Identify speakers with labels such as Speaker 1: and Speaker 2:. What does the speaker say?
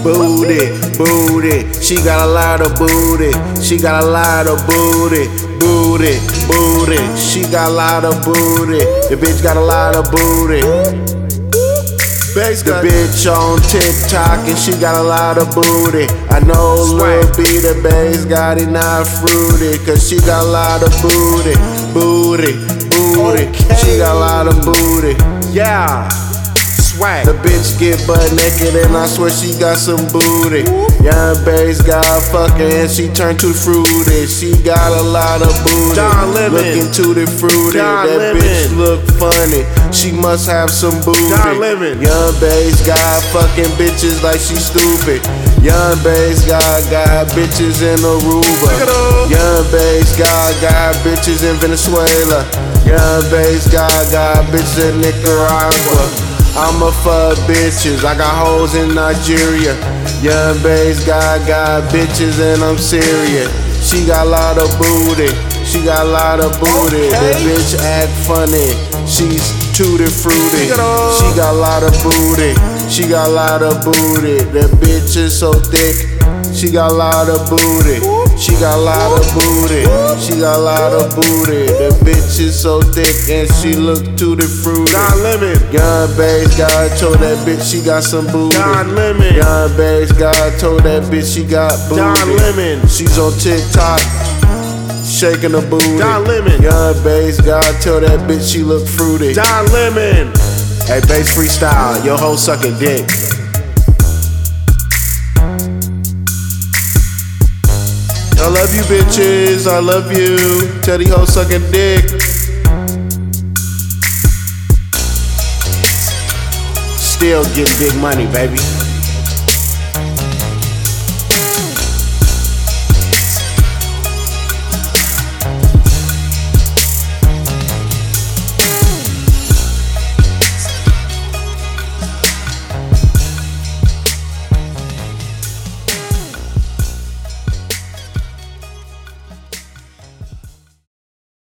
Speaker 1: booty, booty. She got a lot of booty. She got a lot of booty, booty, booty. She got a lot of booty. The bitch got a lot of booty. The bitch on TikTok and she got a lot of booty. I know Lil B the bass got it not fruity, cause she got a lot of booty, booty, booty.
Speaker 2: Okay.
Speaker 1: She got a lot of booty.
Speaker 2: Yeah, swag.
Speaker 1: The bitch get butt naked and I swear she got some booty. Young bass got fucking and she turned to fruity. She got a lot of booty.
Speaker 2: Don Lemon.
Speaker 1: Looking to the fruity.
Speaker 2: Don
Speaker 1: That
Speaker 2: Lemon.
Speaker 1: bitch look funny. She must have some booty.
Speaker 2: Don Lemon.
Speaker 1: Young bass got fucking bitches like she stupid. Young bass got bitches in Aruba. Young bass got bitches in Venezuela. Young bass got bitches in Nicaragua. I'ma fuck bitches, I got hoes in Nigeria. Young bass got bitches and I'm serious. She got a lot of booty, she got a lot of booty. That bitch act funny, she's tutti fruity. She got a lot of booty, she got a lot of booty. That bitch is so thick, she got a lot of booty. She got a lot of booty, she got a lot of booty. That bitch is so thick and she look tutti fruity.
Speaker 2: Don Lemon.
Speaker 1: Young bass guy told that bitch she got some booty.
Speaker 2: Don Lemon.
Speaker 1: Young bass guy told that bitch she got booty.
Speaker 2: Don Lemon.
Speaker 1: She's on TikTok, shaking her booty.
Speaker 2: Don Lemon.
Speaker 1: Young bass guy told that bitch she look fruity.
Speaker 2: Don Lemon.
Speaker 1: Hey, bass freestyle, your hoe sucking dick. I love you bitches, I love you. Tell the hoe sucking dick. Still getting big money, baby.